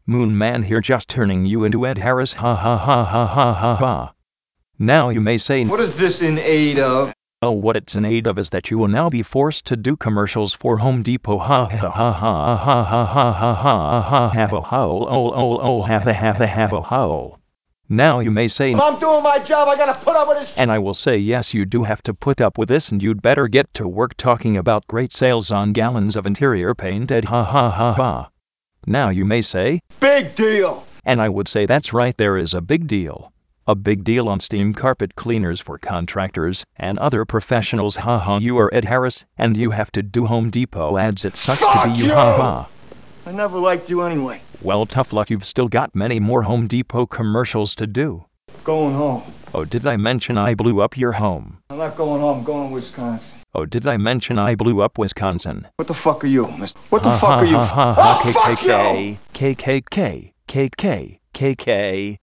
Moon Man here, just turning you into Ed Harris, ha ha ha ha ha ha ha. Now you may say, what is this in aid of? Oh, what it's in aid of is that you will now be forced to do commercials for Home Depot, ha ha ha ha ha ha ha ha ha ha, have a howl, have a howl. Now you may say, if I'm doing my job, I gotta put up with this. And I will say, yes, you do have to put up with this, and you'd better get to work talking about great sales on gallons of interior paint, Ed, ha ha ha ha. Now you may say, big deal. And I would say, that's right, there is a big deal. A big deal on steam carpet cleaners for contractors and other professionals, ha ha. You are Ed Harris, and you have to do Home Depot ads. It sucks to be you, ha ha. I never liked you anyway. Well, tough luck, you've still got many more Home Depot commercials to do. Going home. Oh, did I mention I blew up your home? I'm not going home, I'm going to Wisconsin. Oh, did I mention I blew up Wisconsin? What the fuck are you, mister? What the fuck are you? KKK, KKK, KK, KK.